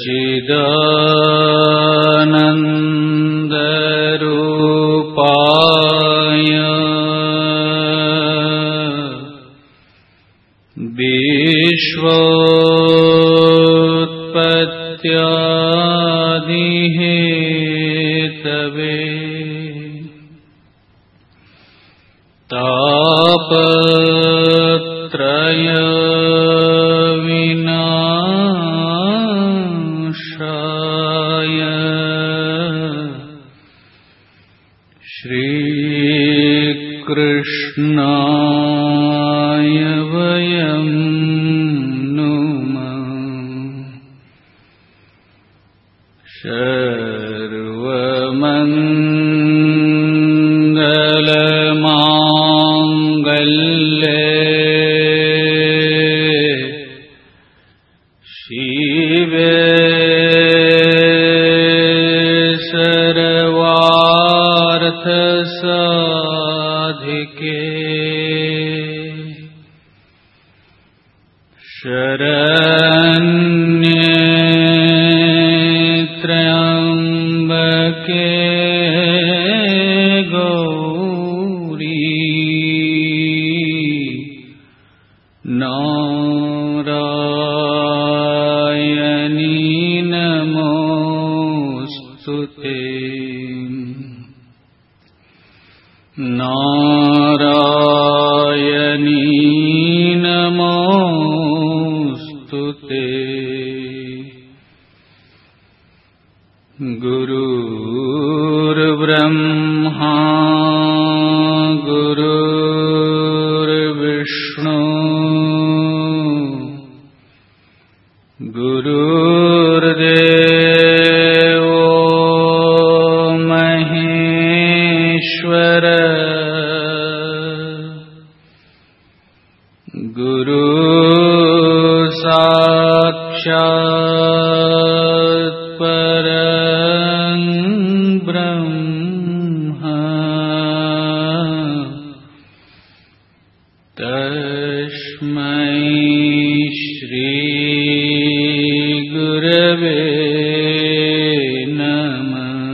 सच्चिदानन्दरूपाय विश्वोत्पत्त्यादिहेतवे तापत्रय विनाशाय श्रीकृष्णाय वयं नुमः। सर्वमङ्गलमाङ्गल्ये शिवे सर्वार्थसाधिके शरण्ये त्र्यम्बके गौरी नारायणी नमोस्तुते। नारायणी नमोस्तुते। गुरुर्ब्रह्मा गुरुर्विष्णु गुरुर्देवो महेश्वर गुरु साक्षात् परं ब्रह्म तस्मै श्री गुरवे नमः।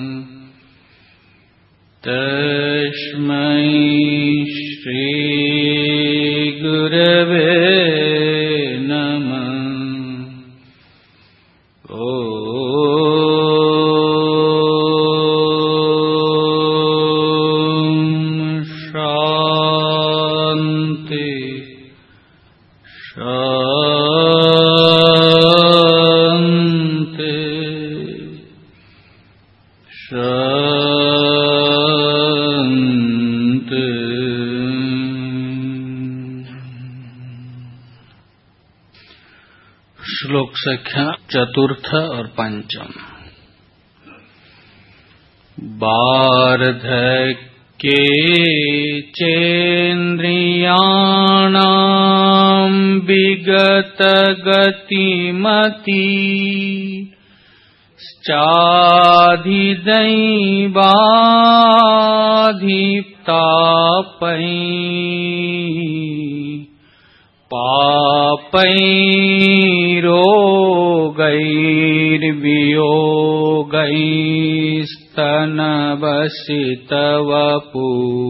तस्मै श्री गुरवे नमः। शांति शांति शांति। श्लोक संख्या चतुर्थ और पंचम। वार्धक्ये चेन्द्रियाणां विगतगतिमती चाधिदैवाधितापै पापैरोगैर्वियोगैस्तनवसितवपु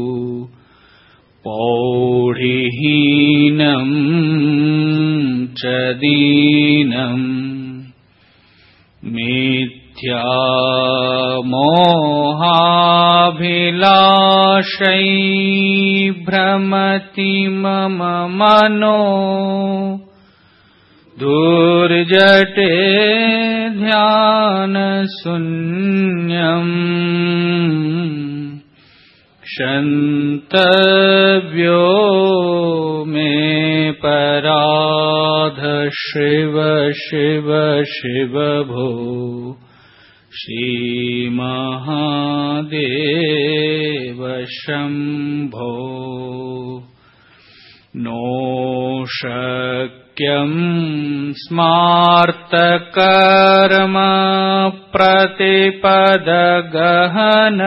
पौढिहीनं च दीनं मिथ्यामोहाभिलाषै भ्रमति मम मनो दुर्जटे ध्यानशून्यम् क्षन्तव्यो मे पराध शिव शिव शिव भो श्रीमहादेव शम्भो। नो शक्यं स्मार्तकर्म प्रतिपदगहन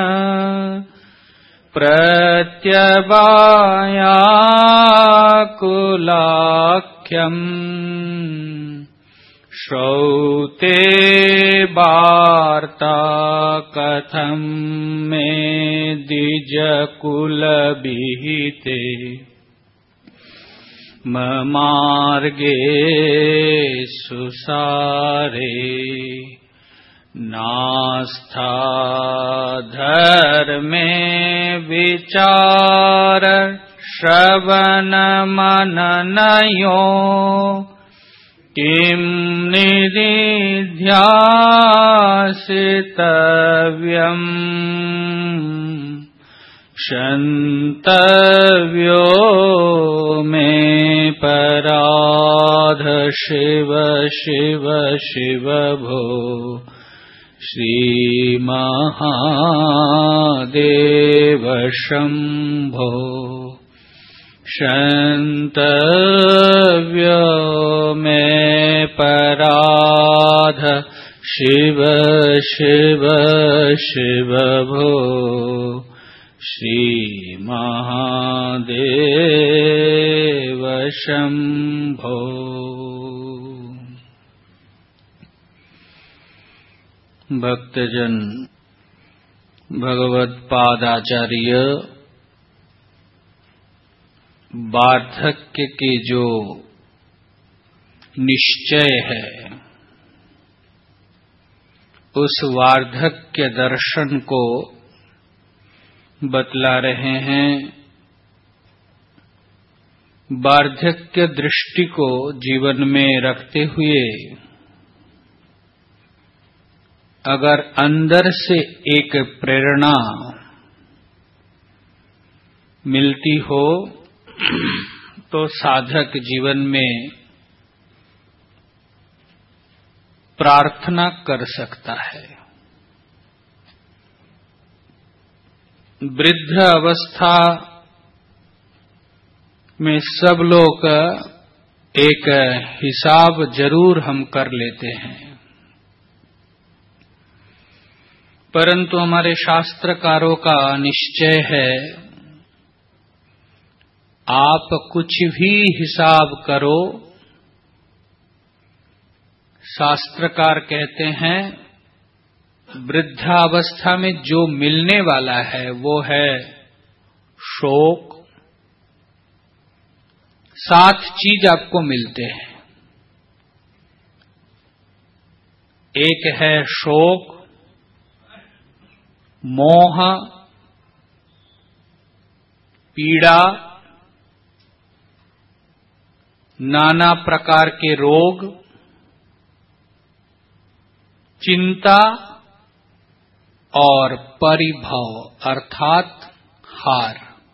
प्रत्यवायाकुलाख्यम् श्रौते वार्ता कथं मे द्विजकुलविहिते ममार्गे सुसारे नास्था धर्मे विचार श्रवण मननयो किं निदिध्यासितव्यम् क्षन्तव्यो मे पराध शिव शिव शिव भो श्रीमहादेव शम्भो क्षन्तव्यो मे पराध शिव शिव शिव भो श्रीमहादेव शम्भो। भक्तजन भगवत्पादाचार्य वार्धक्य के जो निश्चय है उस वार्धक्य दर्शन को बतला रहे हैं। वार्धक्य दृष्टि को जीवन में रखते हुए अगर अंदर से एक प्रेरणा मिलती हो तो साधक जीवन में प्रार्थना कर सकता है। वृद्ध अवस्था में सब लोग एक हिसाब जरूर हम कर लेते हैं, परंतु हमारे शास्त्रकारों का निश्चय है आप कुछ भी हिसाब करो, शास्त्रकार कहते हैं वृद्धावस्था में जो मिलने वाला है वो है शोक। 7 चीज आपको मिलते हैं। एक है शोक, मोह, पीड़ा, नाना प्रकार के रोग, चिंता और परिभव अर्थात हार।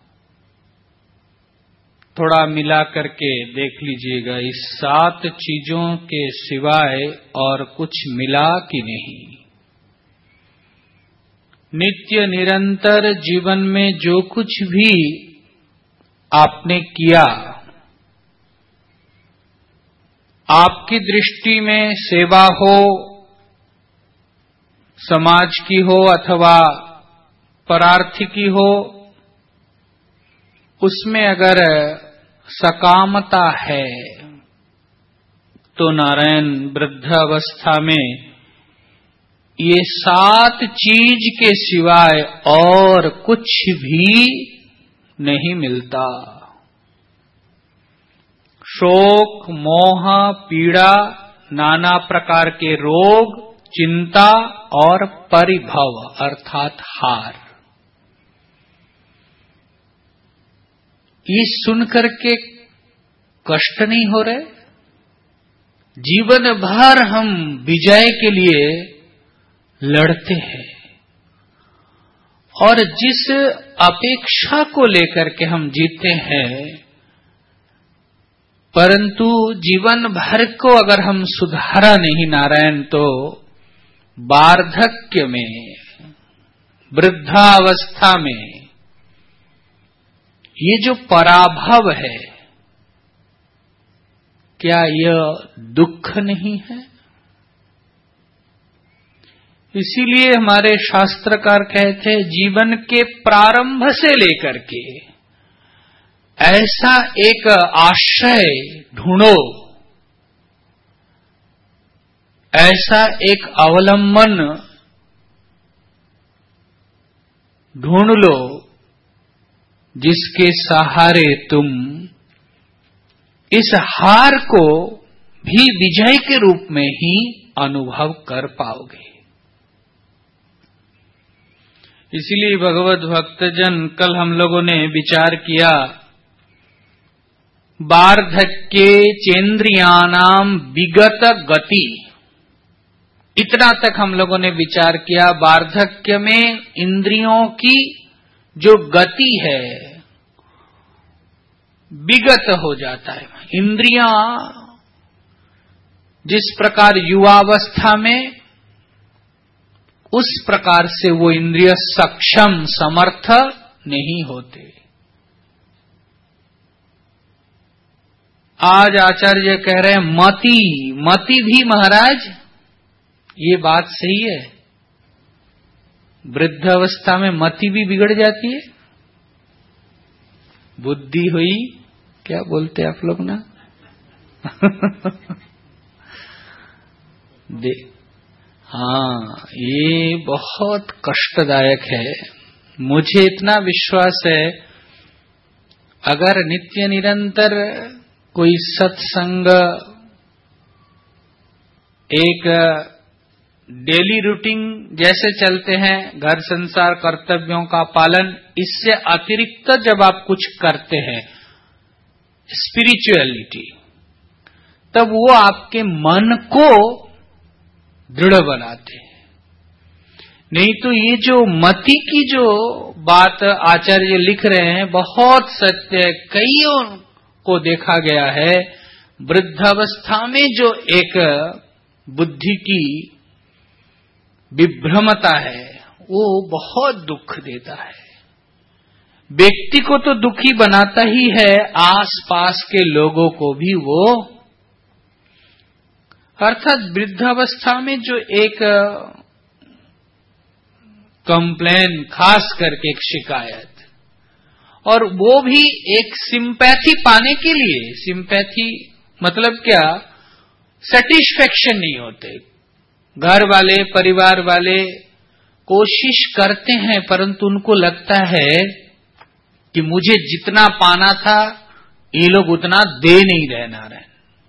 थोड़ा मिला करके देख लीजिएगा, इस 7 चीजों के सिवाय और कुछ मिला कि नहीं। नित्य निरंतर जीवन में जो कुछ भी आपने किया, आपकी दृष्टि में सेवा हो, समाज की हो अथवा परार्थी की हो, उसमें अगर सकामता है तो नारायण वृद्धावस्था में ये 7 चीज के सिवाय और कुछ भी नहीं मिलता। शोक, मोह, पीड़ा, नाना प्रकार के रोग, चिंता और परिभव अर्थात हार। ये सुनकर के कष्ट नहीं हो रहे? जीवन भर हम विजय के लिए लड़ते हैं और जिस अपेक्षा को लेकर के हम जीते हैं, परंतु जीवन भर को अगर हम सुधारा नहीं नारायण, तो वार्धक्य में, वृद्धावस्था में ये जो पराभव है, क्या यह दुख नहीं है? इसीलिए हमारे शास्त्रकार कहते हैं जीवन के प्रारंभ से लेकर के ऐसा एक आश्रय ढूंढो ऐसा एक अवलंबन ढूंढ लो जिसके सहारे तुम इस हार को भी विजय के रूप में ही अनुभव कर पाओगे। इसलिए भगवत भक्तजन, कल हम लोगों ने विचार किया वार्धक्ये चेन्द्रियाणाम विगत गति, इतना तक हम लोगों ने विचार किया। वार्धक्य में इंद्रियों की जो गति है विगत हो जाता है। इंद्रियां जिस प्रकार युवावस्था में, उस प्रकार से वो इंद्रिय सक्षम समर्थ नहीं होते। आज आचार्य कह रहे हैं मति भी महाराज, ये बात सही है, वृद्ध अवस्था में मति भी बिगड़ जाती है। बुद्धि हुई, क्या बोलते आप लोग ना हाँ, ये बहुत कष्टदायक है। मुझे इतना विश्वास है, अगर नित्य निरंतर कोई सत्संग, एक डेली रूटीन जैसे चलते हैं, घर संसार कर्तव्यों का पालन, इससे अतिरिक्त जब आप कुछ करते हैं स्पिरिचुअलिटी, तब वो आपके मन को दृढ़ बनाते हैं। नहीं तो ये जो मति की जो बात आचार्य लिख रहे हैं बहुत सत्य है। कईयों को देखा गया है वृद्धावस्था में जो एक बुद्धि की विभ्रमता है वो बहुत दुख देता है। व्यक्ति को तो दुखी बनाता ही है, आसपास के लोगों को भी वो, अर्थात वृद्धावस्था में जो एक कंप्लेन, खास करके एक शिकायत, और वो भी एक सिंपैथी पाने के लिए, सिंपैथी मतलब क्या, सेटिस्फेक्शन नहीं होते। घर वाले, परिवार वाले कोशिश करते हैं परंतु उनको लगता है कि मुझे जितना पाना था ये लोग उतना दे नहीं रहना रहे।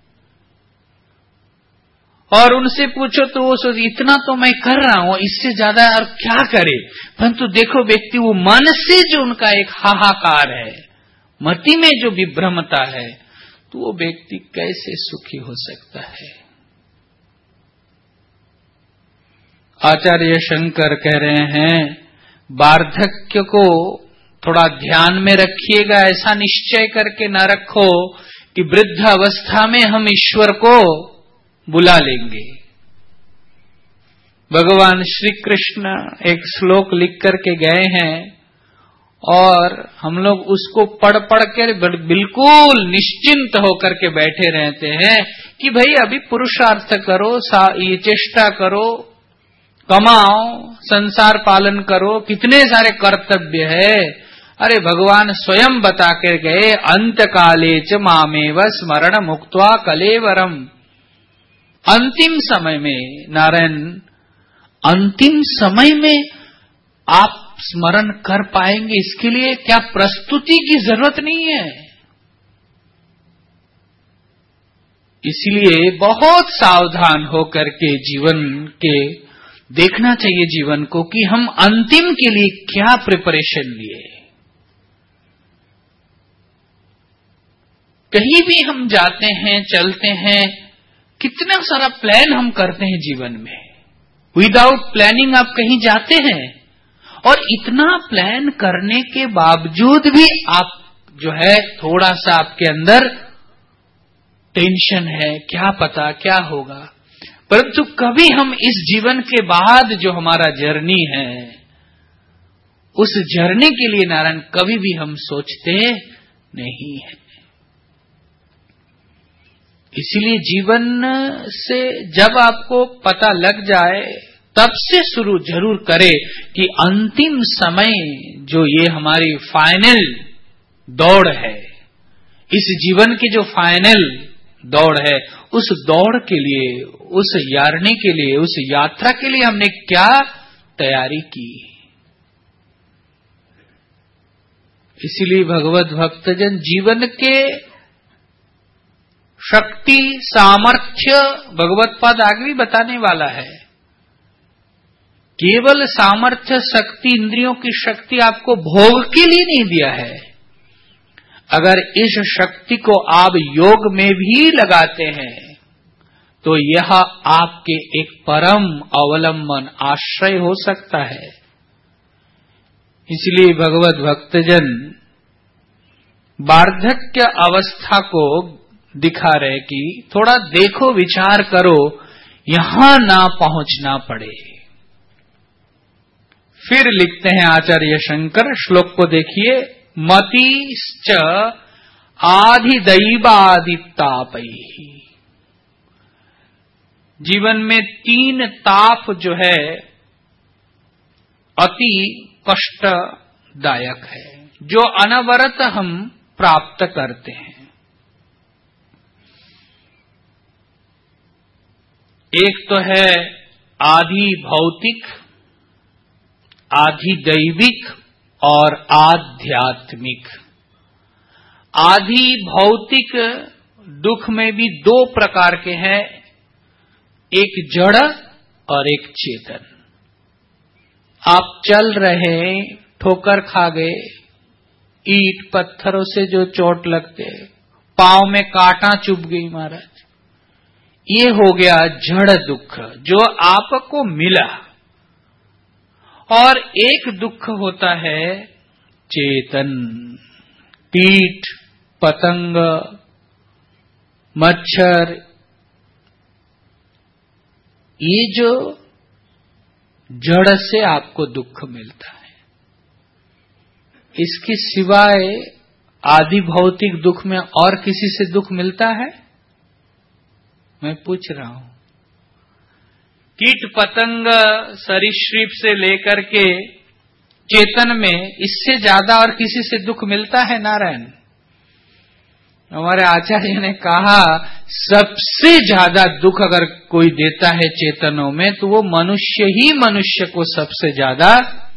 और उनसे पूछो तो वो सोच इतना तो मैं कर रहा हूं, इससे ज्यादा और क्या करे। परंतु देखो व्यक्ति वो मन से जो उनका एक हाहाकार है, मति में जो विभ्रमता है, तो वो व्यक्ति कैसे सुखी हो सकता है। आचार्य शंकर कह रहे हैं वार्धक्य को थोड़ा ध्यान में रखिएगा, ऐसा निश्चय करके न रखो कि वृद्ध अवस्था में हम ईश्वर को बुला लेंगे। भगवान श्री कृष्ण एक श्लोक लिख करके गए हैं और हम लोग उसको पढ़ कर बिल्कुल निश्चिंत होकर के बैठे रहते हैं कि भाई अभी पुरुषार्थ करो, ये चेष्टा करो, कमाओ, संसार पालन करो, कितने सारे कर्तव्य है। अरे भगवान स्वयं बता कर गए अंत काले च मामेव स्मरण मुक्त्वा कलेवरम। अंतिम समय में नारायण, अंतिम समय में आप स्मरण कर पाएंगे, इसके लिए क्या प्रस्तुति की जरूरत नहीं है। इसलिए बहुत सावधान होकर के जीवन के देखना चाहिए जीवन को कि हम अंतिम के लिए क्या प्रिपरेशन लिए। कहीं भी हम जाते हैं, चलते हैं, कितना सारा प्लान हम करते हैं जीवन में। विदाउट प्लानिंग आप कहीं जाते हैं और इतना प्लान करने के बावजूद भी आप जो है थोड़ा सा आपके अंदर टेंशन है, क्या पता क्या होगा। परंतु कभी हम इस जीवन के बाद जो हमारा जर्नी है, उस जर्नी के लिए नारायण कभी भी हम सोचते नहीं है। इसीलिए जीवन से जब आपको पता लग जाए तब से शुरू जरूर करे कि अंतिम समय जो ये हमारी फाइनल दौड़ है, इस जीवन की जो फाइनल दौड़ है। उस दौड़ के लिए, उस यारने के लिए, उस यात्रा के लिए हमने क्या तैयारी की। इसलिए भगवत भक्तजन जीवन के शक्ति सामर्थ्य भगवत पाद आगे भी बताने वाला है। केवल सामर्थ्य शक्ति, इंद्रियों की शक्ति आपको भोग के लिए नहीं दिया है। अगर इस शक्ति को आप योग में भी लगाते हैं तो यह आपके एक परम अवलंबन आश्रय हो सकता है। इसलिए भगवत भक्तजन वार्धक्य अवस्था को दिखा रहे कि थोड़ा देखो, विचार करो, यहां ना पहुंचना पड़े। फिर लिखते हैं आचार्य शंकर, श्लोक को देखिए, मतिश्च आधिदैवादितापैः। जीवन में 3 ताप जो है अति कष्टदायक है, जो अनवरत हम प्राप्त करते हैं। एक तो है आधि भौतिक, आधि दैविक और आध्यात्मिक। आधि भौतिक दुख में भी 2 प्रकार के हैं, एक जड़ और एक चेतन। आप चल रहे, ठोकर खा गए, ईंट पत्थरों से जो चोट लगते, पांव में कांटा चुभ गई महाराज, ये हो गया जड़ दुख जो आपको मिला। और एक दुख होता है चेतन, कीट पतंग मच्छर, ये जो जड़ से आपको दुख मिलता है। इसके सिवाय आदि भौतिक दुख में और किसी से दुख मिलता है? मैं पूछ रहा हूं। कीट पतंग सरीसृप से लेकर के चेतन में इससे ज्यादा और किसी से दुख मिलता है नारायण? हमारे आचार्य ने कहा सबसे ज्यादा दुख अगर कोई देता है चेतनों में तो वो मनुष्य ही मनुष्य को सबसे ज्यादा,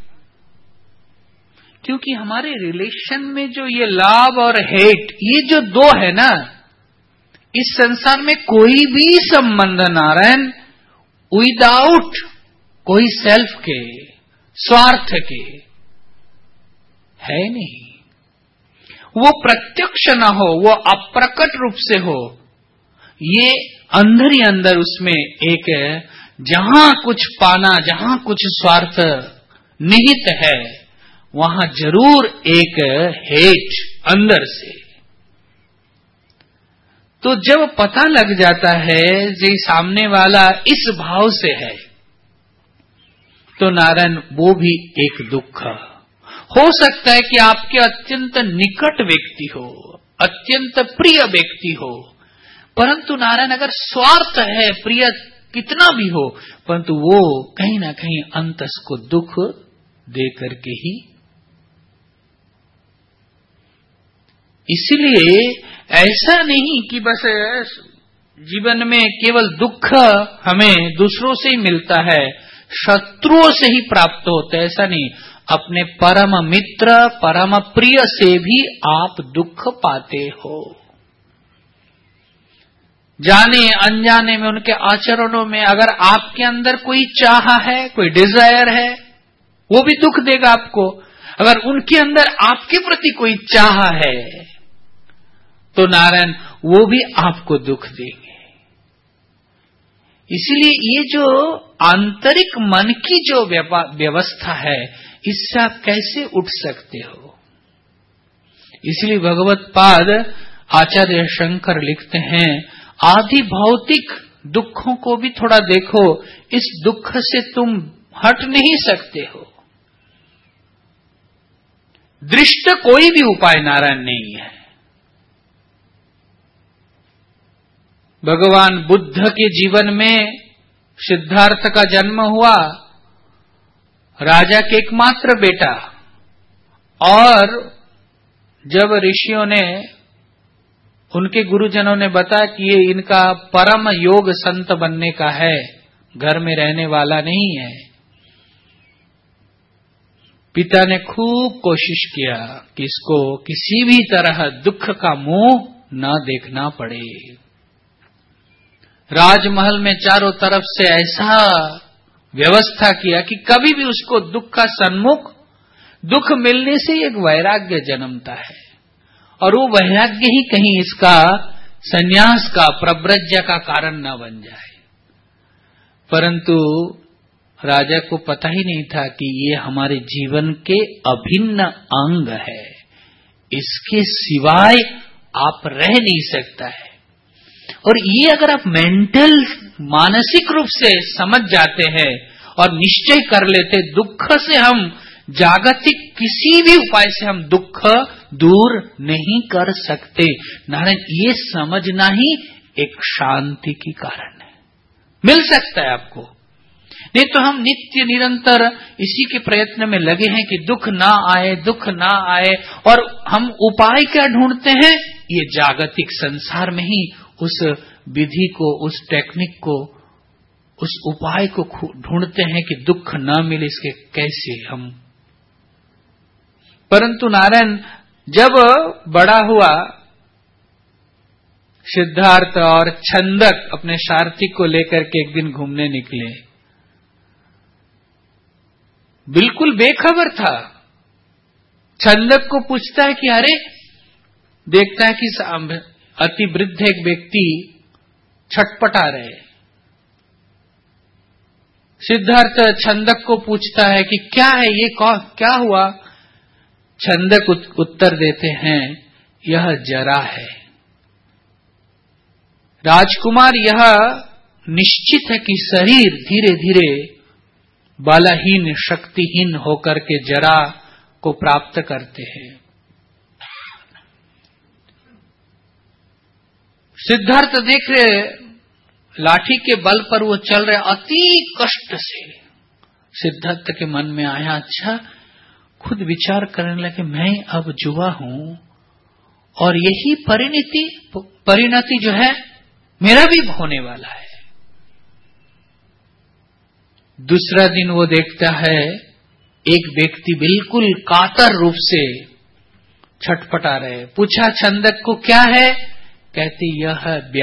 क्योंकि हमारे रिलेशन में जो ये लव और हेट, ये जो 2 है ना, इस संसार में कोई भी संबंध नारायण विदाउट कोई सेल्फ के, स्वार्थ के है नहीं। वो प्रत्यक्ष न हो, वो अप्रकट रूप से हो, ये अंदर ही अंदर उसमें एक जहां कुछ पाना, जहां कुछ स्वार्थ निहित है, वहां जरूर एक हेट अंदर से। तो जब पता लग जाता है कि सामने वाला इस भाव से है, तो नारायण वो भी एक दुख हो सकता है कि आपके अत्यंत निकट व्यक्ति हो, अत्यंत प्रिय व्यक्ति हो, परंतु नारायण अगर स्वार्थ है, प्रिय कितना भी हो, परंतु वो कहीं ना कहीं अंतस को दुख दे करके ही। इसलिए ऐसा नहीं कि बस जीवन में केवल दुख हमें दूसरों से ही मिलता है, शत्रुओं से ही प्राप्त होता है, ऐसा नहीं। अपने परम मित्र, परम प्रिय से भी आप दुख पाते हो। जाने अनजाने में उनके आचरणों में अगर आपके अंदर कोई चाह है, कोई डिजायर है, वो भी दुख देगा आपको। अगर उनके अंदर आपके प्रति कोई चाह है तो नारायण वो भी आपको दुख देंगे। इसलिए ये जो आंतरिक मन की जो व्यवस्था है, इससे आप कैसे उठ सकते हो? इसलिए भगवत पाद आचार्य शंकर लिखते हैं, आदि भौतिक दुखों को भी थोड़ा देखो, इस दुख से तुम हट नहीं सकते हो। दृष्ट कोई भी उपाय नारायण नहीं है। भगवान बुद्ध के जीवन में सिद्धार्थ का जन्म हुआ, राजा के एकमात्र बेटा, और जब ऋषियों ने उनके गुरुजनों ने बताया कि ये इनका परम योग संत बनने का है, घर में रहने वाला नहीं है। पिता ने खूब कोशिश किया कि इसको किसी भी तरह दुख का मुंह न देखना पड़े। राजमहल में चारों तरफ से ऐसा व्यवस्था किया कि कभी भी उसको दुख का सन्मुख, दुख मिलने से एक वैराग्य जन्मता है और वो वैराग्य ही कहीं इसका संन्यास का, प्रव्रज्य का कारण न बन जाए। परंतु राजा को पता ही नहीं था कि ये हमारे जीवन के अभिन्न अंग है, इसके सिवाय आप रह नहीं सकता है। और ये अगर आप मेंटल, मानसिक रूप से समझ जाते हैं और निश्चय कर लेते, दुख से हम जागतिक किसी भी उपाय से हम दुख दूर नहीं कर सकते। नारायण, ये समझना ही एक शांति की कारण है। मिल सकता है आपको, नहीं तो हम नित्य निरंतर इसी के प्रयत्न में लगे हैं कि दुख ना आए, दुख ना आए। और हम उपाय क्या ढूंढते हैं? ये जागतिक संसार में ही उस विधि को, उस टेक्निक को, उस उपाय को ढूंढते हैं कि दुख ना मिले, इसके कैसे हम। परंतु नारायण जब बड़ा हुआ, सिद्धार्थ और छंदक अपने सारथी को लेकर के एक दिन घूमने निकले। बिल्कुल बेखबर था। छंदक को पूछता है कि अरे, देखता है कि अति वृद्ध एक व्यक्ति छटपटा रहे। सिद्धार्थ छंदक को पूछता है कि क्या है ये, क्या हुआ? छंदक उत्तर देते हैं, यह जरा है। राजकुमार, यह निश्चित है कि शरीर धीरे धीरे बलहीन, शक्तिहीन होकर के जरा को प्राप्त करते हैं। सिद्धार्थ देख रहे, लाठी के बल पर वो चल रहे अति कष्ट से। सिद्धार्थ के मन में आया, अच्छा, खुद विचार करने लगे, मैं अब जुआ हूं और यही परिणति जो है मेरा भी होने वाला है। दूसरा दिन वो देखता है एक व्यक्ति बिल्कुल कातर रूप से छटपटा रहे। पूछा छंदक को, क्या है? कहते, यह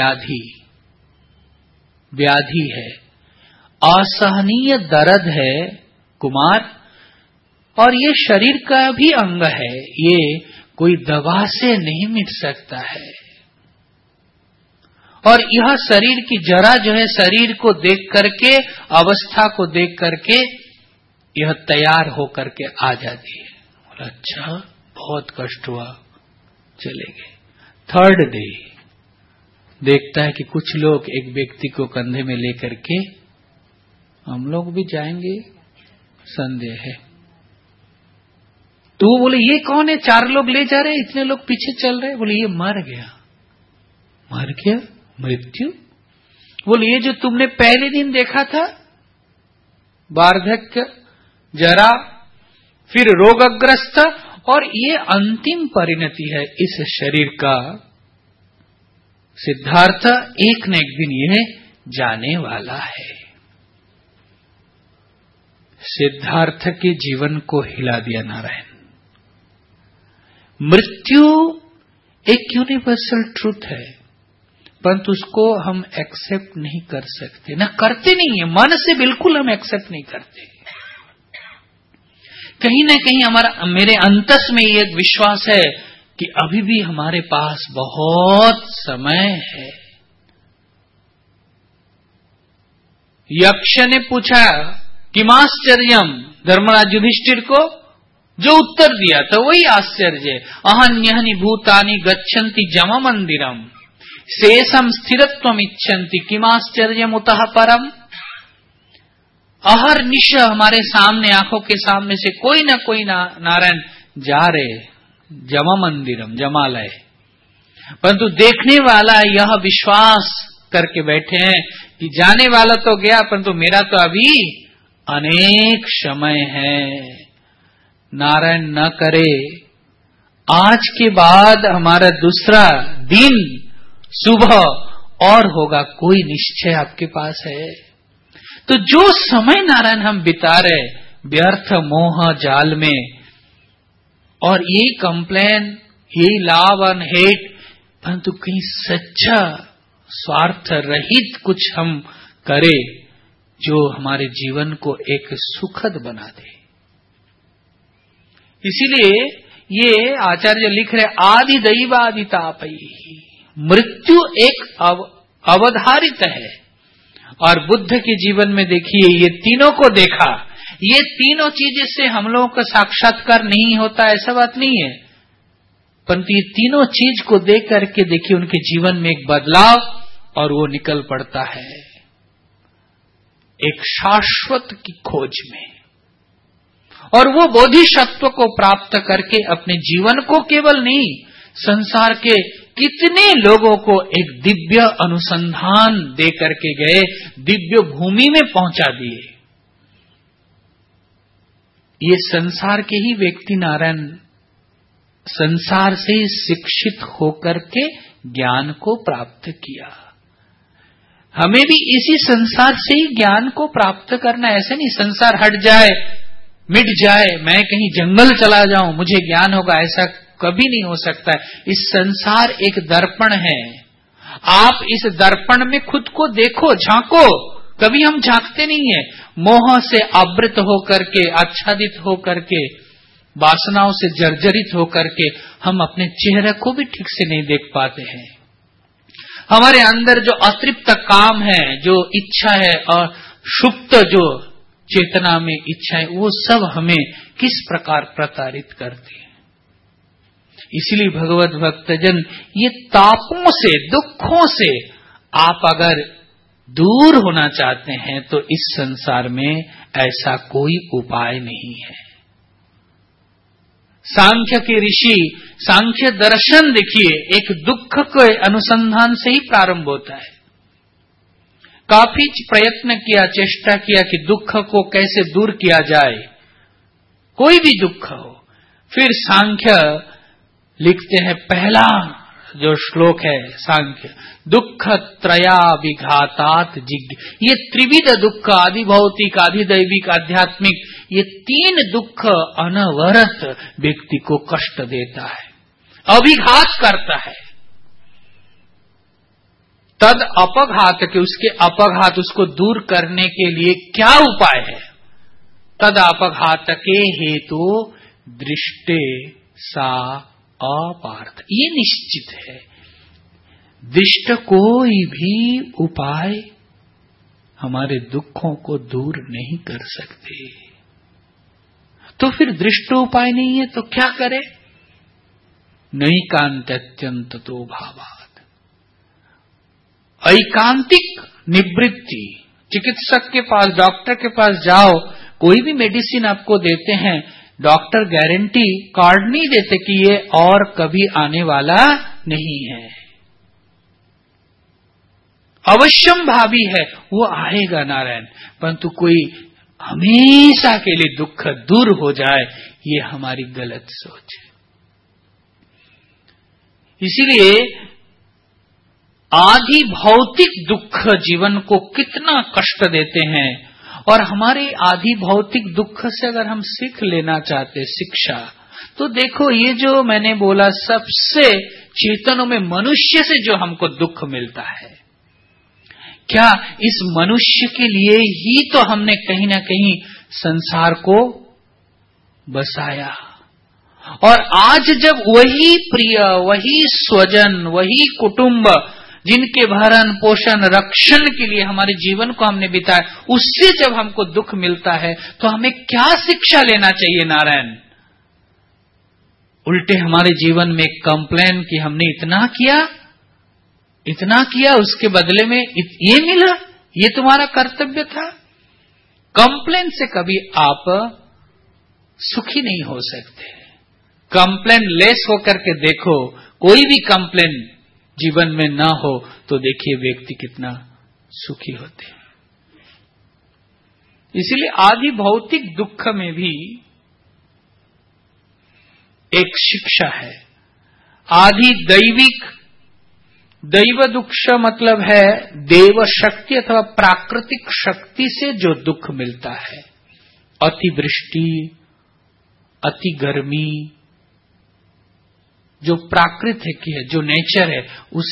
व्याधि है, असहनीय दर्द है कुमार, और ये शरीर का भी अंग है, ये कोई दवा से नहीं मिट सकता है। और यह शरीर की जरा जो है, शरीर को देख करके, अवस्था को देख करके यह तैयार होकर के आ जाती है। बोला, अच्छा, बहुत कष्ट हुआ, चले गए। थर्ड डे देखता है कि कुछ लोग एक व्यक्ति को कंधे में लेकर के, हम लोग भी जाएंगे, संदेह है। तो वो बोले, ये कौन है? 4 लोग ले जा रहे, इतने लोग पीछे चल रहे। बोले, ये मर गया। मर गया? मृत्यु? बोले, ये जो तुमने पहले दिन देखा था, वार्धक्य, जरा, फिर रोगग्रस्त, और ये अंतिम परिणति है इस शरीर का। सिद्धार्थ, एक न एक दिन यह जाने वाला है। सिद्धार्थ के जीवन को हिला दिया नारायण। मृत्यु एक यूनिवर्सल ट्रूथ है, परंतु उसको हम एक्सेप्ट नहीं कर सकते, ना करते नहीं है, मन से बिल्कुल हम एक्सेप्ट नहीं करते। कहीं ना कहीं मेरे अंतस में ये विश्वास है कि अभी भी हमारे पास बहुत समय है। यक्ष ने पूछा किमाश्चर्यम, धर्मराज युधिष्ठिर को जो उत्तर दिया था वही आश्चर्य। अहन्यहनि भूतानि गच्छन्ति जम मंदिरम शेषम स्थिरत्वम इच्छन्ति किमाश्चर्यम उतः परम। अहर्निश हमारे सामने, आंखों के सामने से कोई ना कोई नारायण जा रहे जम मंदिरम, जमालय, परंतु देखने वाला यह विश्वास करके बैठे हैं कि जाने वाला तो गया, परंतु मेरा तो अभी अनेक समय है। नारायण न करे आज के बाद हमारा दूसरा दिन सुबह और होगा, कोई निश्चय आपके पास है? तो जो समय नारायण हम बिता रहे व्यर्थ मोह जाल में, और यही कंप्लेन, यही लाभ और हेट, परंतु कहीं सच्चा स्वार्थ रहित कुछ हम करें जो हमारे जीवन को एक सुखद बना दे। इसीलिए ये आचार्य लिख रहे आदि दैवादितापई, मृत्यु एक अवधारित है। और बुद्ध के जीवन में देखिए ये तीनों को देखा, ये तीनों चीजें से हम लोगों का साक्षात्कार नहीं होता ऐसा बात नहीं है, परंतु ये तीनों चीज को देख करके देखिए उनके जीवन में एक बदलाव और वो निकल पड़ता है एक शाश्वत की खोज में। और वो बोधिसत्व को प्राप्त करके अपने जीवन को केवल नहीं, संसार के कितने लोगों को एक दिव्य अनुसंधान दे करके गए, दिव्य भूमि में पहुंचा दिए। ये संसार के ही व्यक्ति नारायण संसार से शिक्षित होकर के ज्ञान को प्राप्त किया। हमें भी इसी संसार से ही ज्ञान को प्राप्त करना, ऐसे नहीं संसार हट जाए मिट जाए मैं कहीं जंगल चला जाऊं मुझे ज्ञान होगा, ऐसा कभी नहीं हो सकता है। इस संसार एक दर्पण है, आप इस दर्पण में खुद को देखो, झांको। कभी हम झांकते नहीं है, मोह से आवृत होकर के, आच्छादित होकर के, वासनाओं से जर्जरित होकर के हम अपने चेहरे को भी ठीक से नहीं देख पाते हैं। हमारे अंदर जो अतृप्त काम है, जो इच्छा है और सुप्त जो चेतना में इच्छा है, वो सब हमें किस प्रकार प्रताड़ित करती है। इसलिए भगवत भक्तजन ये तापों से, दुखों से आप अगर दूर होना चाहते हैं तो इस संसार में ऐसा कोई उपाय नहीं है। सांख्य के ऋषि सांख्य दर्शन देखिए एक दुख के अनुसंधान से ही प्रारंभ होता है। काफी प्रयत्न किया, चेष्टा किया कि दुख को कैसे दूर किया जाए, कोई भी दुख हो। फिर सांख्य लिखते हैं, पहला जो श्लोक है सांख्य, दुख त्रया विघातात जिज्ञ, ये त्रिविध दुख, आदि भौतिक, आदि दैविक, आध्यात्मिक, ये तीन दुख अनवरत व्यक्ति को कष्ट देता है, अभिघात करता है। तद अपघात के, उसके अपघात, उसको दूर करने के लिए क्या उपाय है? तद अपघात के हेतु दृष्टे सा अपार्थ, ये निश्चित है, दृष्ट कोई भी उपाय हमारे दुखों को दूर नहीं कर सकते। तो फिर दृष्ट उपाय नहीं है तो क्या करे? नैकांत अत्यंत तो भावात, ऐकांतिक निवृत्ति। चिकित्सक के पास, डॉक्टर के पास जाओ, कोई भी मेडिसिन आपको देते हैं, डॉक्टर गारंटी कार्ड नहीं देते कि ये और कभी आने वाला नहीं है, अवश्यम भावी है, वो आएगा नारायण, परंतु कोई हमेशा के लिए दुख दूर हो जाए, ये हमारी गलत सोच है। इसीलिए आदि भौतिक दुख जीवन को कितना कष्ट देते हैं, और हमारे आदि भौतिक दुख से अगर हम सीख लेना चाहते शिक्षा, तो देखो ये जो मैंने बोला सबसे चेतनों में मनुष्य से जो हमको दुख मिलता है, क्या इस मनुष्य के लिए ही तो हमने कहीं ना कहीं संसार को बसाया। और आज जब वही प्रिय, वही स्वजन, वही कुटुंब जिनके भरण पोषण रक्षण के लिए हमारे जीवन को हमने बिताया, उससे जब हमको दुख मिलता है तो हमें क्या शिक्षा लेना चाहिए नारायण? उल्टे हमारे जीवन में एक कंप्लेन कि हमने इतना किया, उसके बदले में ये मिला, ये तुम्हारा कर्तव्य था। कंप्लेन से कभी आप सुखी नहीं हो सकते। कंप्लेन लेस होकर के देखो, कोई भी कंप्लेन जीवन में ना हो तो देखिए व्यक्ति कितना सुखी होते हैं। इसीलिए आदि भौतिक दुख में भी एक शिक्षा है। आदि दैविक, दैव दुख मतलब है देव शक्ति अथवा प्राकृतिक शक्ति से जो दुख मिलता है। अतिवृष्टि, अति गर्मी, जो प्राकृतिक है, जो नेचर है,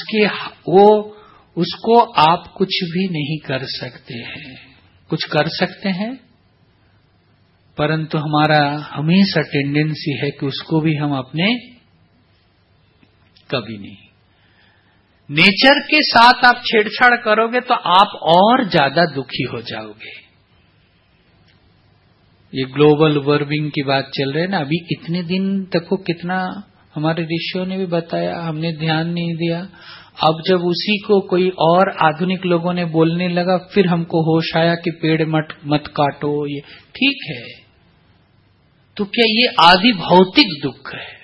उसको आप कुछ भी नहीं कर सकते हैं। कुछ कर सकते हैं, परंतु हमारा हमेशा टेंडेंसी है कि उसको भी हम अपने कभी नहीं। नेचर के साथ आप छेड़छाड़ करोगे तो आप और ज्यादा दुखी हो जाओगे। ये ग्लोबल वार्मिंग की बात चल रही है ना, अभी इतने दिन तक को कितना हमारे ऋषियों ने भी बताया, हमने ध्यान नहीं दिया। अब जब उसी को कोई और आधुनिक लोगों ने बोलने लगा, फिर हमको होश आया कि पेड़ मत काटो। ये ठीक है, तो क्या ये आदि भौतिक दुख है?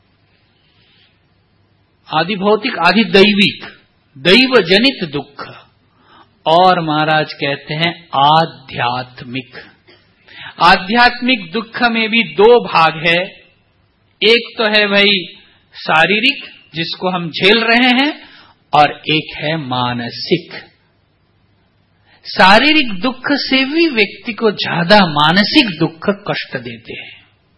आदि भौतिक, आदि दैविक, दैव जनित दुख, और महाराज कहते हैं आध्यात्मिक। आध्यात्मिक दुख में भी दो भाग है। एक तो है भाई शारीरिक, जिसको हम झेल रहे हैं, और एक है मानसिक। शारीरिक दुख से भी व्यक्ति को ज्यादा मानसिक दुख कष्ट देते हैं।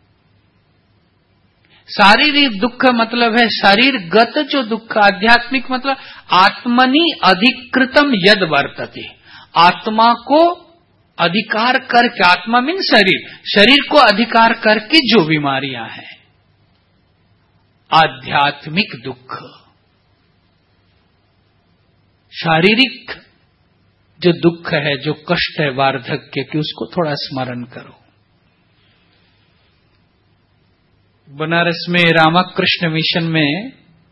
शारीरिक दुख मतलब है शरीरगत जो दुख, आध्यात्मिक मतलब आत्मनि अधिकृतम यद वर्तते, आत्मा को अधिकार करके, आत्मा मीन शरीर, शरीर को अधिकार करके जो बीमारियां हैं, आध्यात्मिक दुख। शारीरिक जो दुख है, जो कष्ट है वार्धक्य की, उसको थोड़ा स्मरण करो। बनारस में रामकृष्ण मिशन में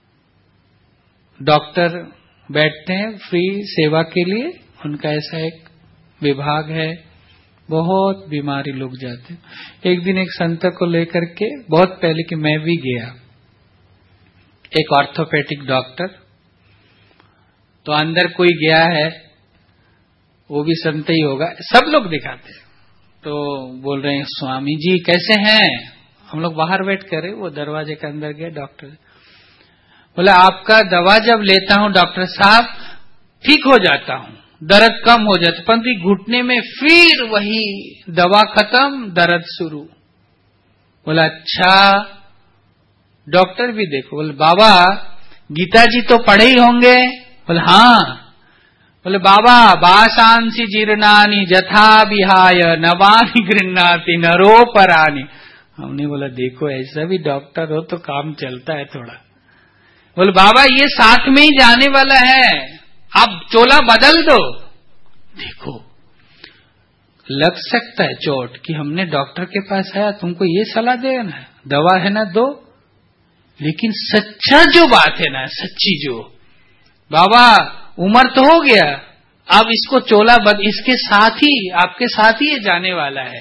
डॉक्टर बैठते हैं फ्री सेवा के लिए, उनका ऐसा एक विभाग है, बहुत बीमारी लोग जाते हैं। एक दिन एक संत को लेकर के, बहुत पहले कि मैं भी गया, एक ऑर्थोपेडिक डॉक्टर, तो अंदर कोई गया है, वो भी संत ही होगा, सब लोग दिखाते, तो बोल रहे हैं स्वामी जी कैसे हैं। हम लोग बाहर बैठ कर, वो दरवाजे के अंदर गए, डॉक्टर बोला आपका दवा जब लेता हूं डॉक्टर साहब ठीक हो जाता हूं, दर्द कम हो जाता, परंतु घुटने में फिर वही दवा खत्म, दर्द शुरू। बोला अच्छा, डॉक्टर भी देखो। बोले बाबा गीता जी तो पढ़े ही होंगे। बोले हाँ। बोले बाबा बाशांसी जीर्णानि जथा विहाय नवानि गृह्णाति नरोपरानि। हमने बोला देखो ऐसा भी डॉक्टर हो तो काम चलता है थोड़ा। बोले बाबा ये साथ में ही जाने वाला है, आप चोला बदल दो। देखो लग सकता है चोट कि हमने डॉक्टर के पास आया, तुमको ये सलाह देगा ना, दवा है ना दो, लेकिन सच्चा जो बात है ना, सच्ची जो, बाबा उम्र तो हो गया, अब इसको चोला इसके साथ ही, आपके साथ ही ये जाने वाला है।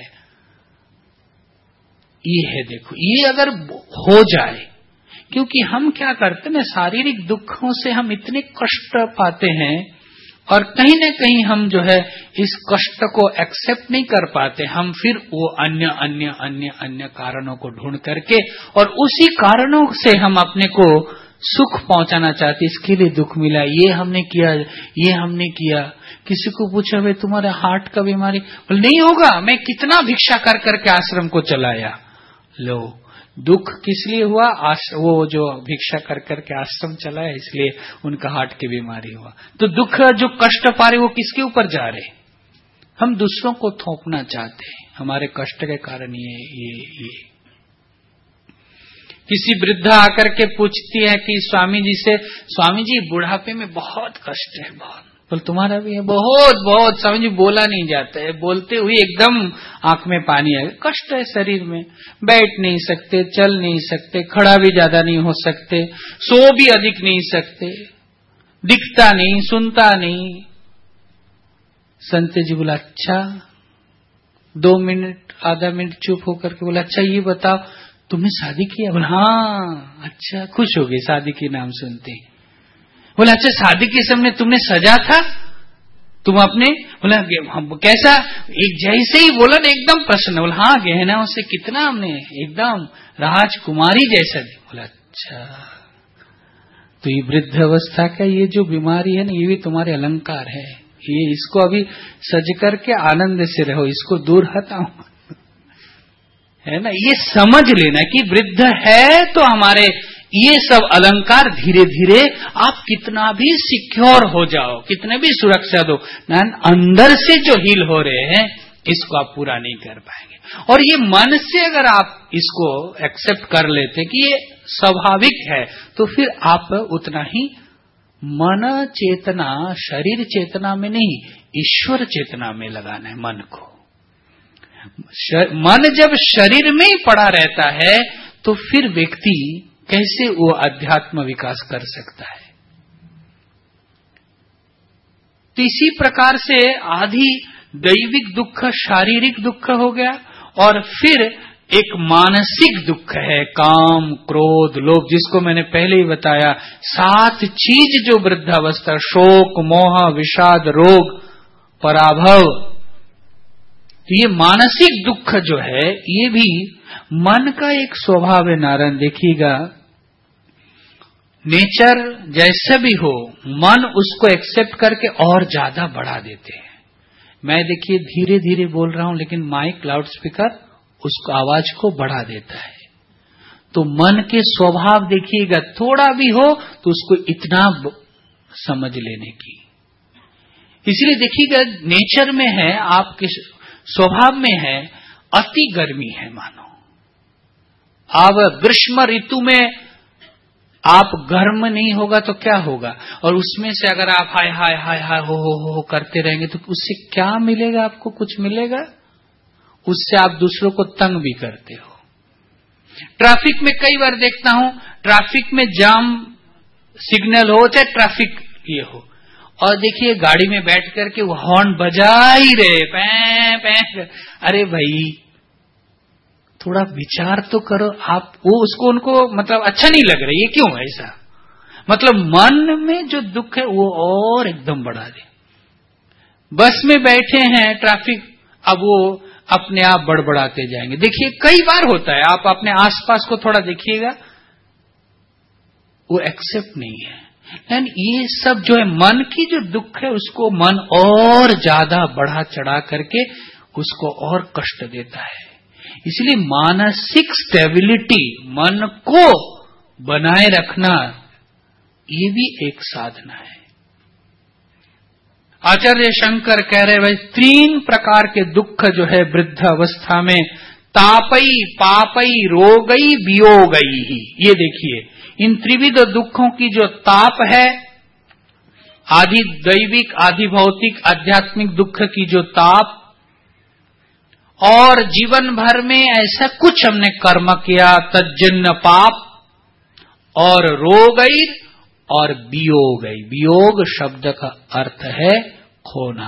ये है, देखो ये अगर हो जाए, क्योंकि हम क्या करते हैं, शारीरिक दुखों से हम इतने कष्ट पाते हैं, और कहीं न कहीं हम जो है इस कष्ट को एक्सेप्ट नहीं कर पाते, हम फिर वो अन्य अन्य अन्य अन्य कारणों को ढूंढ करके, और उसी कारणों से हम अपने को सुख पहुंचाना चाहते, इसके लिए दुख मिला, ये हमने किया, ये हमने किया। किसी को पूछा भाई तुम्हारे हार्ट का बीमारी, बोले नहीं होगा, मैं कितना भिक्षा कर करके आश्रम को चलाया। लो दुख किस लिए हुआ, वो जो भिक्षा कर करके आश्रम चलाया, इसलिए उनका हार्ट की बीमारी हुआ। तो दुख जो कष्ट पा रहे वो किसके ऊपर जा रहे, हम दूसरों को थोपना चाहते हैं, हमारे कष्ट के कारण ये। किसी वृद्धा आकर के पूछती है कि स्वामी जी से, स्वामी जी बुढ़ापे में बहुत कष्ट है, बहुत। बोल तुम्हारा भी है, बहुत बहुत स्वामी जी, बोला नहीं जाता है, बोलते हुए एकदम आंख में पानी आएगा। कष्ट है शरीर में, बैठ नहीं सकते, चल नहीं सकते, खड़ा भी ज्यादा नहीं हो सकते, सो भी अधिक नहीं सकते, दिखता नहीं, सुनता नहीं। संत जी बोला अच्छा, 2 मिनट आधा मिनट चुप होकर के बोला अच्छा ये बताओ तुमने शादी किया। बोला हाँ। अच्छा, खुश हो गए शादी के नाम सुनते। बोला अच्छा शादी के समय तुमने सजा था। तुम अपने, बोला कैसा, एक जैसे ही बोला ना एकदम प्रसन्न, बोला हाँ गहनाओं से कितना हमने एकदम राजकुमारी जैसा दी। बोला अच्छा, तो ये वृद्ध अवस्था का ये जो बीमारी है ना, ये भी तुम्हारे अलंकार है, ये इसको अभी सज करके आनंद से रहो, इसको दूर हटाओ, है ना। ये समझ लेना कि वृद्ध है तो हमारे ये सब अलंकार धीरे धीरे आप कितना भी सिक्योर हो जाओ, कितने भी सुरक्षा दो, अंदर से जो हील हो रहे हैं इसको आप पूरा नहीं कर पाएंगे। और ये मन से अगर आप इसको एक्सेप्ट कर लेते कि ये स्वाभाविक है, तो फिर आप उतना ही मन चेतना, शरीर चेतना में नहीं, ईश्वर चेतना में लगाना है मन को। मन जब शरीर में ही पड़ा रहता है तो फिर व्यक्ति कैसे वो अध्यात्म विकास कर सकता है। तो इसी प्रकार से आदि दैविक दुख शारीरिक दुख हो गया, और फिर एक मानसिक दुख है, काम क्रोध लोभ, जिसको मैंने पहले ही बताया 7 चीज जो वृद्धावस्था, शोक मोह विषाद रोग पराभव, तो ये मानसिक दुख जो है ये भी मन का एक स्वभाव है। नारायण देखिएगा, नेचर जैसे भी हो, मन उसको एक्सेप्ट करके और ज्यादा बढ़ा देते हैं। मैं देखिए धीरे धीरे बोल रहा हूं, लेकिन माइक लाउड स्पीकर उसको आवाज को बढ़ा देता है। तो मन के स्वभाव देखिएगा, थोड़ा भी हो तो उसको इतना समझ लेने की, इसलिए देखिएगा नेचर में है, आपके स्वभाव में है, अति गर्मी है मानो। अब ग्रीष्म ऋतु में आप गर्म नहीं होगा तो क्या होगा, और उसमें से अगर आप हाय हाय हाय हाय हो करते रहेंगे तो उससे क्या मिलेगा, आपको कुछ मिलेगा? उससे आप दूसरों को तंग भी करते हो। ट्रैफिक में कई बार देखता हूं, ट्रैफिक में जाम सिग्नल हो चाहे ट्रैफिक ये हो, और देखिए गाड़ी में बैठ करके वो हॉर्न बजा ही रहे, पैं पैं। अरे भाई थोड़ा विचार तो करो आप, वो उसको उनको मतलब अच्छा नहीं लग रहा, ये क्यों ऐसा, मतलब मन में जो दुख है वो और एकदम बढ़ा दे। बस में बैठे हैं ट्रैफिक, अब वो अपने आप बड़बड़ाते जाएंगे। देखिए कई बार होता है, आप अपने आसपास को थोड़ा देखिएगा, वो एक्सेप्ट नहीं है। एंड ये सब जो है मन की जो दुख है उसको मन और ज्यादा बढ़ा चढ़ा करके उसको और कष्ट देता है। इसलिए मानसिक स्टेबिलिटी, मन को बनाए रखना, ये भी एक साधना है। आचार्य शंकर कह रहे भाई 3 प्रकार के दुख जो है वृद्ध अवस्था में, तापई पापई रोगई वियोगई ही। ये देखिए इन त्रिविध दुखों की जो ताप है, आदि दैविक आदि भौतिक आध्यात्मिक दुख की जो ताप, और जीवन भर में ऐसा कुछ हमने कर्म किया तज्जन्य पाप, और रोगई और वियोगई। वियोग शब्द का अर्थ है खोना।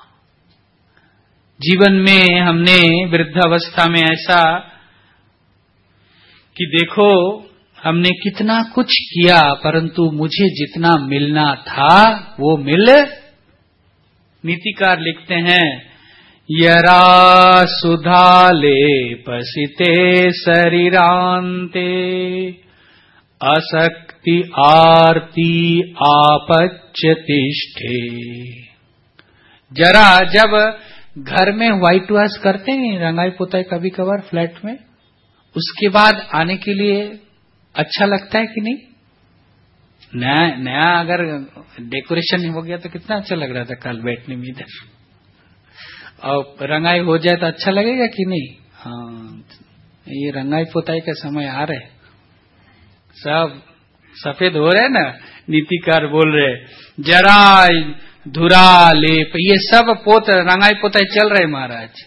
जीवन में हमने वृद्धावस्था में ऐसा कि देखो हमने कितना कुछ किया, परंतु मुझे जितना मिलना था वो मिल, नीतिकार लिखते हैं, यरा सुधा लेपसिते शरीरांते असक्ति आरती आपच्य तिष्ठे। जरा जब घर में व्हाइट वॉश करते हैं, रंगाई पुताई कभी कभार फ्लैट में, उसके बाद आने के लिए अच्छा लगता है कि नहीं? नया अगर डेकोरेशन हो गया तो कितना अच्छा लग रहा था कल बैठने में इधर, और रंगाई हो जाए तो अच्छा लगेगा कि नहीं? हाँ, ये रंगाई पुताई का समय आ रहे, सब सफेद हो रहे ना, नीतिकार बोल रहे जरा धुरा लेप, ये सब रंगाई पुताई चल रहे महाराज।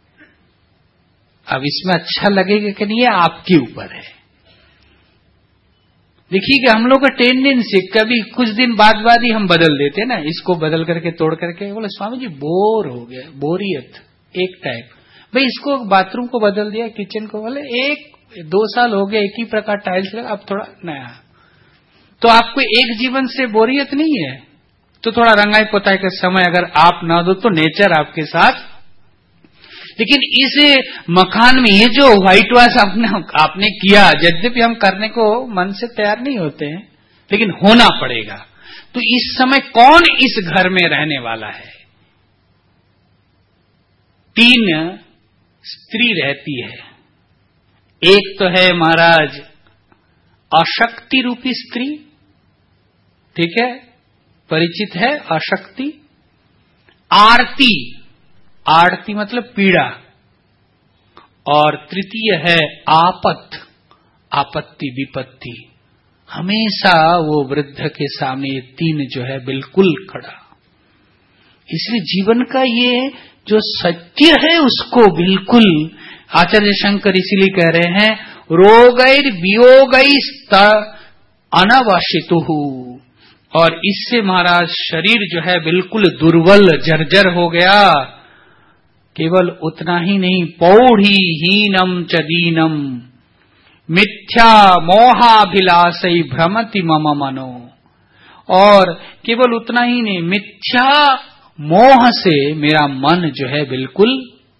अब इसमें अच्छा लगेगा कि नहीं, ये आपके ऊपर है। देखिएगा हम लोग का टेंडेंसी कभी कुछ दिन बाद ही हम बदल देते ना, इसको बदल करके तोड़ करके, बोले स्वामी जी बोर हो गया, बोरियत एक टाइप, भाई इसको बाथरूम को बदल दिया, किचन को, बोले 1-2 साल हो गए एक ही प्रकार टाइल्स लगा, अब थोड़ा नया। तो आपको एक जीवन से बोरियत नहीं है, तो थोड़ा रंगाई पोताई का समय अगर आप ना दो तो नेचर आपके साथ। लेकिन इस मकान में ये जो व्हाइट वॉश आपने किया, यद्यपि हम करने को मन से तैयार नहीं होते हैं, लेकिन होना पड़ेगा। तो इस समय कौन इस घर में रहने वाला है? 3 स्त्री रहती है। एक तो है महाराज अशक्ति रूपी स्त्री, ठीक है, परिचित है अशक्ति। आरती, आरती मतलब पीड़ा। और तृतीय है आपत, आपत्ति विपत्ति। हमेशा वो वृद्ध के सामने ये 3 जो है बिल्कुल खड़ा। इसलिए जीवन का ये जो सत्य है उसको बिल्कुल आचार्य शंकर इसीलिए कह रहे हैं रोगैर वियोगैस्त अनवशितुः। और इससे महाराज शरीर जो है बिल्कुल दुर्बल जर्जर हो गया। केवल उतना ही नहीं, पौढ़ी हीनम च दीनम मिथ्या मोहाभिलाषै भ्रमति मम मनो। और केवल उतना ही नहीं, मिथ्या मोह से मेरा मन जो है बिल्कुल।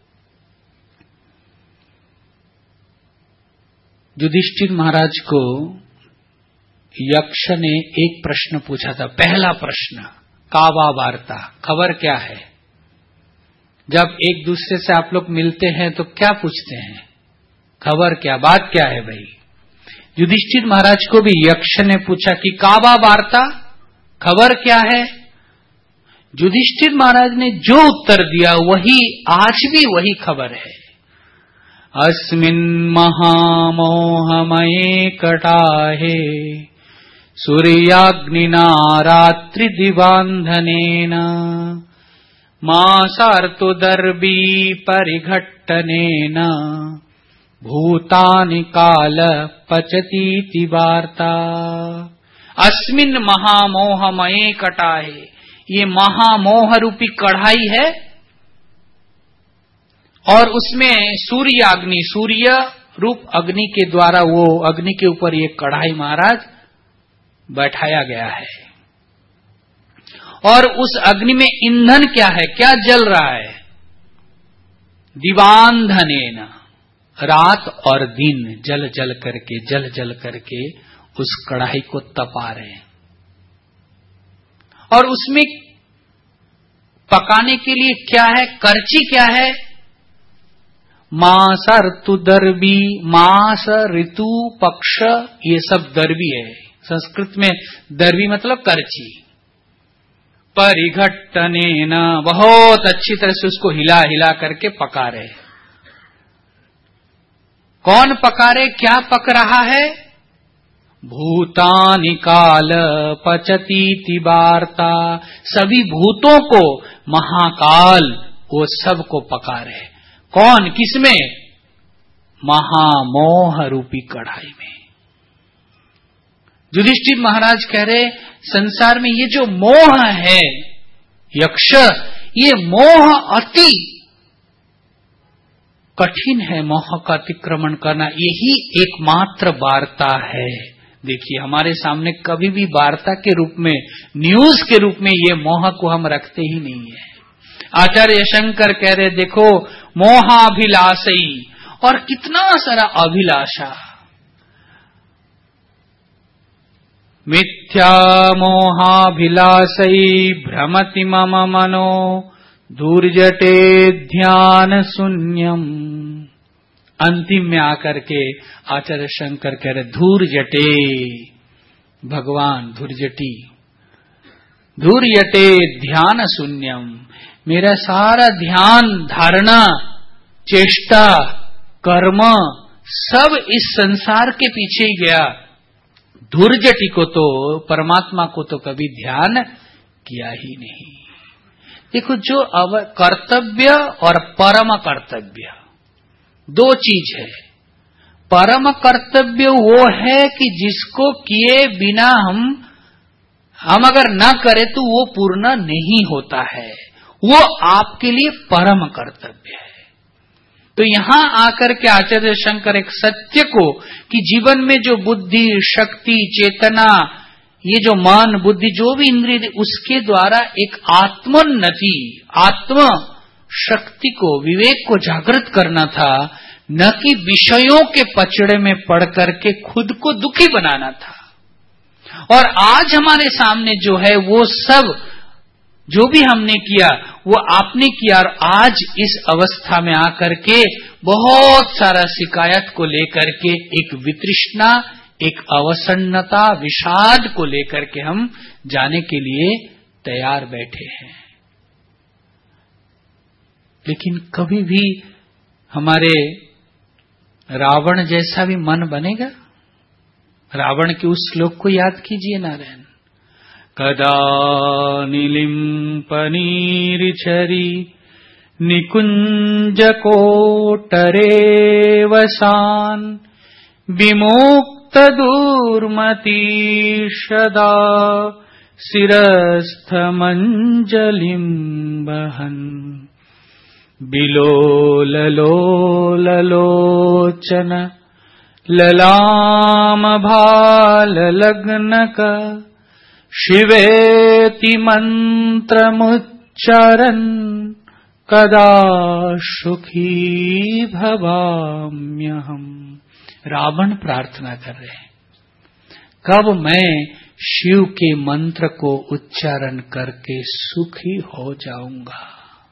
युधिष्ठिर महाराज को यक्ष ने एक प्रश्न पूछा था। पहला प्रश्न, कावा वार्ता, खबर क्या है? जब एक दूसरे से आप लोग मिलते हैं तो क्या पूछते हैं? खबर क्या, बात क्या है भाई? युधिष्ठिर महाराज को भी यक्ष ने पूछा कि कावा वार्ता, खबर क्या है? युधिष्ठिर महाराज ने जो उत्तर दिया वही आज भी वही खबर है। अस्मिन् महामोहमये कटाहे सूर्याग्निना रात्रि दिवान्धनेन मासार्तुदर्भी परिघट्टनेन भूतानि काल पचतीति वार्ता। अस्मिन् महामोहमये कटाहे, ये महामोह रूपी कढ़ाई है और उसमें सूर्याग्नि, सूर्य रूप अग्नि के द्वारा वो अग्नि के ऊपर ये कढ़ाई महाराज बैठाया गया है। और उस अग्नि में ईंधन क्या है, क्या जल रहा है? दिवान्धनेन, रात और दिन जल जल करके उस कढ़ाई को तपा रहे हैं। और उसमें पकाने के लिए क्या है? करची क्या है? मास ऋतु दर्वी, मास ऋतु पक्ष, ये सब दर्वी है। संस्कृत में दर्वी मतलब करची। परिघट्टनेन, बहुत अच्छी तरह से उसको हिला हिला करके पका रहे। कौन पका रहे? क्या पक रहा है? भूतानि काल पचतीति वार्ता, सभी भूतों को महाकाल वो सब को पका रहे। कौन, किसमें? महामोह रूपी कढ़ाई में। युधिष्ठिर महाराज कह रहे संसार में ये जो मोह है यक्ष, ये मोह अति कठिन है। मोह का अतिक्रमण करना यही एकमात्र वार्ता है। देखिए हमारे सामने कभी भी वार्ता के रूप में, न्यूज के रूप में ये मोह को हम रखते ही नहीं है। आचार्य शंकर कह रहे देखो मोहाभिलाषी, और कितना सारा अभिलाषा। मिथ्या मोहाभिलाषी भ्रमति मम मनो धूर्जटे ध्यान शून्यम। अंतिम में आकर के आचार्य शंकर कह रहे धूर्जटे, भगवान धूर्जटी, धूर्यटे ध्यान शून्यम, मेरा सारा ध्यान, धारणा, चेष्टा, कर्म सब इस संसार के पीछे ही गया। धूर्जटी को तो, परमात्मा को तो कभी ध्यान किया ही नहीं। देखो जो कर्तव्य और परम कर्तव्य दो चीज है। परम कर्तव्य वो है कि जिसको किए बिना हम अगर न करें तो वो पूर्ण नहीं होता है, वो आपके लिए परम कर्तव्य है। तो यहां आकर के आचार्य शंकर एक सत्य को कि जीवन में जो बुद्धि, शक्ति, चेतना, ये जो मन बुद्धि जो भी इंद्रिय उसके द्वारा एक आत्मोन्नति आत्म शक्ति को विवेक को जागृत करना था, न कि विषयों के पचड़े में पड़ करके खुद को दुखी बनाना था। और आज हमारे सामने जो है वो सब जो भी हमने किया वो आपने किया, और आज इस अवस्था में आकर के बहुत सारा शिकायत को लेकर के एक वितृष्णा, एक अवसन्नता, विषाद को लेकर के हम जाने के लिए तैयार बैठे हैं। लेकिन कभी भी हमारे रावण जैसा भी मन बनेगा? रावण के उस श्लोक को याद कीजिए नारायण। कदा निलिम्पनीर्छरी निकुंज कोटरे वसान विमुक्त दुर्मति सदा शिरस्थ मंजलिम बहन बिलोलोलोचन ललाम भाल लग्नक शिवेति मंत्रमुच्चारन् कदा सुखी भवाम्यहम्। रावण प्रार्थना कर रहे हैं, कब मैं शिव के मंत्र को उच्चारण करके सुखी हो जाऊंगा।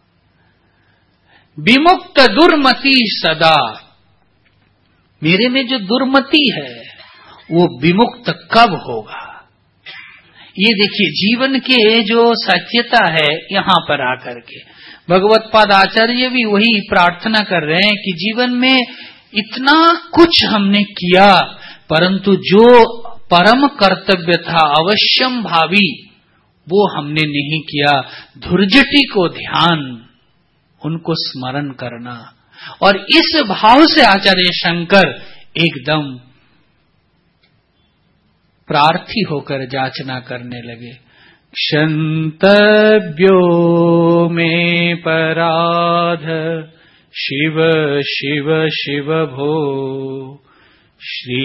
विमुक्त दुर्मति सदा, मेरे में जो दुर्मति है वो विमुक्त कब होगा। ये देखिए जीवन के जो सत्यता है, यहां पर आकर के भगवत पाद आचार्य भी वही प्रार्थना कर रहे हैं कि जीवन में इतना कुछ हमने किया, परंतु जो परम कर्तव्य था अवश्यम भावी वो हमने नहीं किया। धुर्जटी को ध्यान, उनको स्मरण करना, और इस भाव से आचार्य शंकर एकदम प्रार्थी होकर याचना करने लगे। क्षन्तव्यो मे पराध शिव शिव शिव भो श्री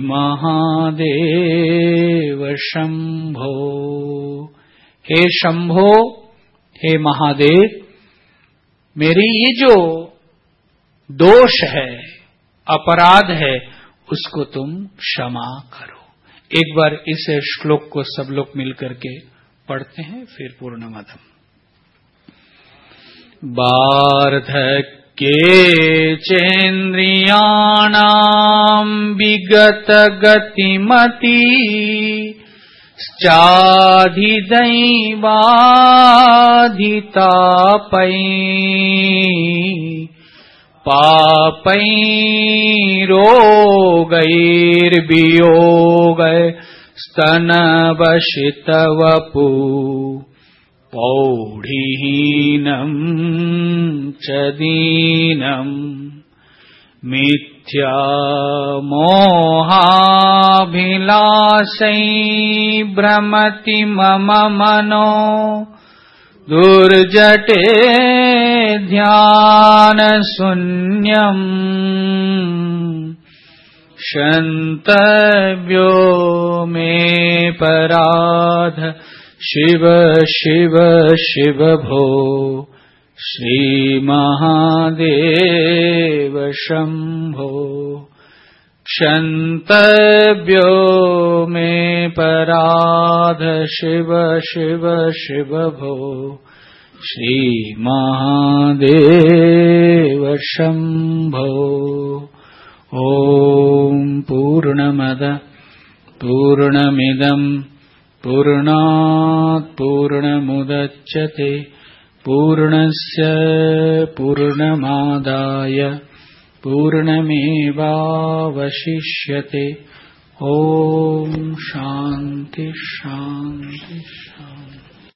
महादेव शंभो। हे शंभो, हे महादेव, मेरी ये जो दोष है, अपराध है, उसको तुम क्षमा करो। एक बार इस श्लोक को सब लोग मिलकर के पढ़ते हैं, फिर पूर्णमदम्। वार्धक्ये चेन्द्रियाणां विगत गतिमति चाधिदैवाधितापै पापै रोगैर्वियोग स्तनवशितवपु पौढीहीनम् च दीनम् मिथ्या मोहाभिलाषै भ्रमति मम मनो दुर्जटे ध्यान शून्यम् क्षन्तव्यो मे पराध शिव शिव शिव भो श्री महादेव शंभो। क्षन्तव्यो मे पराध शिव शिव शिव भो श्री महादेव शंभो। ॐ पूर्णमद पूर्णमिदम् पूर्णात् पूर्णमुदच्यते पूर्णस्य पूर्णमादाय पूर्णमेवावशिष्यते। ॐ शान्ति शान्ति शान्ति।